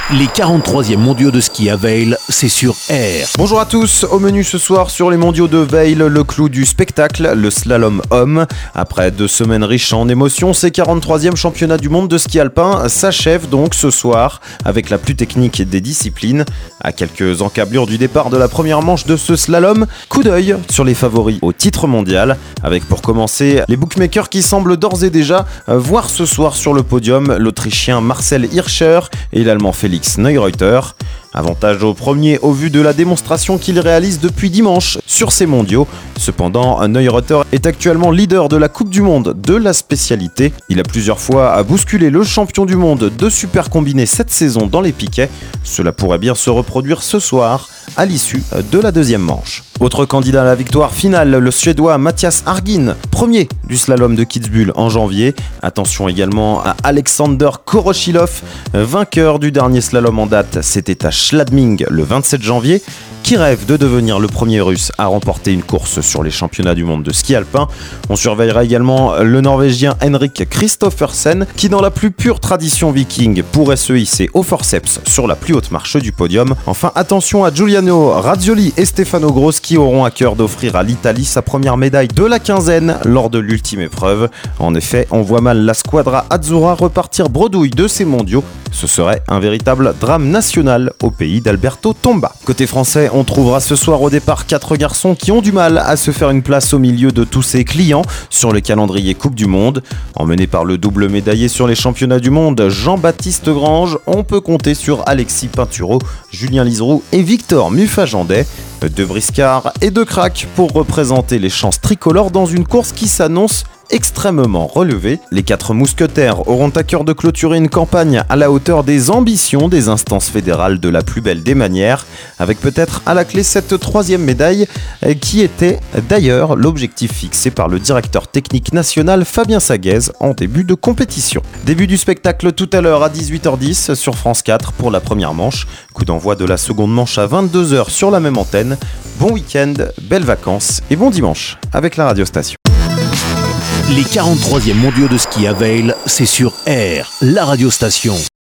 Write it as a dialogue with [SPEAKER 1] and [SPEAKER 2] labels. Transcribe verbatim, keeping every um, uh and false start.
[SPEAKER 1] Les quarante-troisièmes mondiaux de ski à Vejle, c'est sur R.
[SPEAKER 2] Bonjour à tous, au menu ce soir sur les mondiaux de Vejle, le clou du spectacle, le slalom homme. Après deux semaines riches en émotions, ces quarante-troisièmes championnats du monde de ski alpin s'achèvent donc ce soir avec la plus technique des disciplines. À quelques encablures du départ de la première manche de ce slalom, coup d'œil sur les favoris au titre mondial, avec pour commencer les bookmakers qui semblent d'ores et déjà voir ce soir sur le podium l'Autrichien Marcel Hirscher et l'Allemand Felix Neureuter. Avantage au premier au vu de la démonstration qu'il réalise depuis dimanche sur ces mondiaux. Cependant, Neureuter est actuellement leader de la Coupe du Monde de la spécialité. Il a plusieurs fois bousculé le champion du monde de super combiné cette saison dans les piquets. Cela pourrait bien se reproduire ce soir à l'issue de la deuxième manche. Autre candidat à la victoire finale, le Suédois Mathias Hargin, premier du slalom de Kitzbühel en janvier. Attention également à Alexander Koroshilov, vainqueur du dernier slalom en date, c'était à Schladming le vingt-sept janvier, qui rêve de devenir le premier russe à remporter une course sur les championnats du monde de ski alpin. On surveillera également le norvégien Henrik Kristoffersen, qui dans la plus pure tradition viking pourrait se hisser au forceps sur la plus haute marche du podium. Enfin, attention à Giuliano Razzioli et Stefano Gross qui auront à cœur d'offrir à l'Italie sa première médaille de la quinzaine lors de l'ultime épreuve. En effet, on voit mal la Squadra Azzurra repartir bredouille de ces mondiaux. Ce serait un véritable drame national au pays d'Alberto Tomba. Côté français, on trouvera ce soir au départ quatre garçons qui ont du mal à se faire une place au milieu de tous ces clients sur le calendrier Coupe du Monde. Emmené par le double médaillé sur les championnats du monde, Jean-Baptiste Grange, on peut compter sur Alexis Pinturo, Julien Liseroux et Victor Muffagendet. Deux briscards et deux cracks pour représenter les chances tricolores dans une course qui s'annonce extrêmement relevée. Les quatre mousquetaires auront à cœur de clôturer une campagne à la hauteur des ambitions des instances fédérales de la plus belle des manières, avec peut-être à la clé cette troisième médaille qui était d'ailleurs l'objectif fixé par le directeur technique national Fabien Saguez en début de compétition. Début du spectacle tout à l'heure à dix-huit heures dix sur France quatre pour la première manche. Coup d'envoi de la seconde manche à vingt-deux heures sur la même antenne. Bon week-end, belles vacances et bon dimanche avec la radiostation.
[SPEAKER 1] Les quarante-troisièmes mondiaux de ski à Vejle, c'est sur R, la radiostation.